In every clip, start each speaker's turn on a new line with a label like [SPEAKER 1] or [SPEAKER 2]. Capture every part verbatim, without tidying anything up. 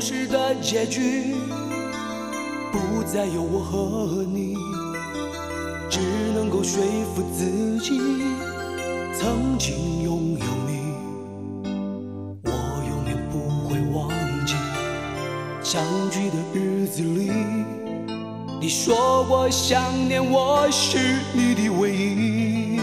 [SPEAKER 1] 事的结局不再有我和你，只能够说服自己曾经拥有你。我永远不会忘记相聚的日子里，你说过想念我是你的唯一。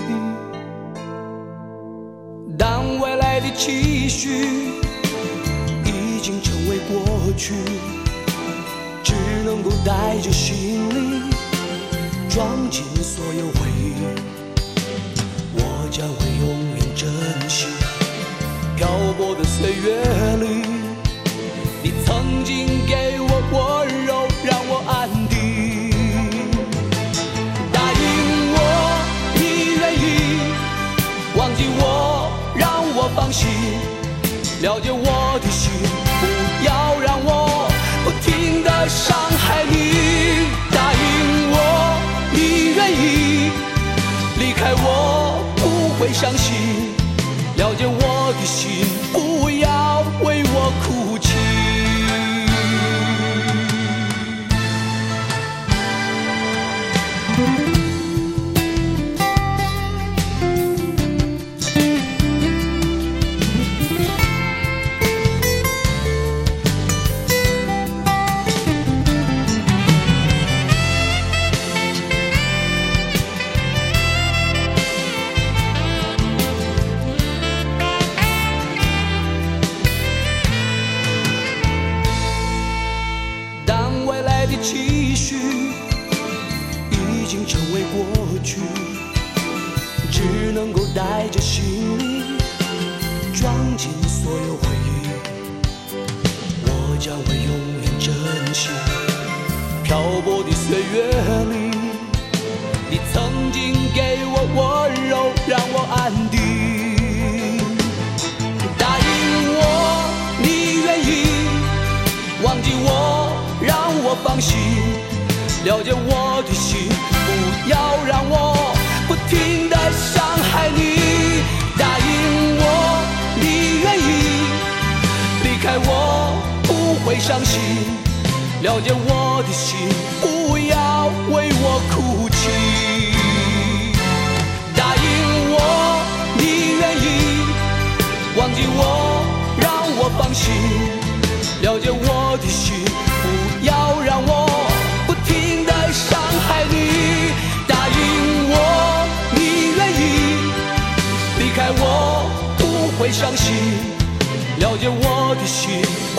[SPEAKER 1] 当未来的期许已经成为过去，只能够带着行李装进所有回忆。我将会永远珍惜漂泊的岁月里，你曾经给我温柔，让我安定。答应我你愿意忘记我，让我放心，了解我的心，不要让我不停地伤害你。答应我你愿意离开我，不会伤心，了解我的心，不要为我哭泣。期许已经成为过去，只能够带着行李装进所有回忆。我将会永远珍惜漂泊的岁月里，你曾经给我温柔，让我安定。答应我你愿意忘记我，让我放心，了解我的心，不要让我不停地伤害你。答应我你愿意离开我，不会伤心，了解我的心，不要为我哭泣。答应我你愿意忘记我，让我放心，了解我的心，不要让我不停地伤害你。答应我你愿意离开我，不会伤心，了解我的心，